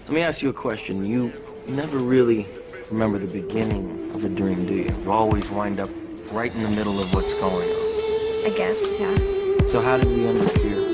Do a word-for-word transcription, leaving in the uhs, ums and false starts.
Let me ask you a question. You never really remember the beginning of a dream, do you? You always wind up right in the middle of what's going on. I guess, yeah. So how did we end up here?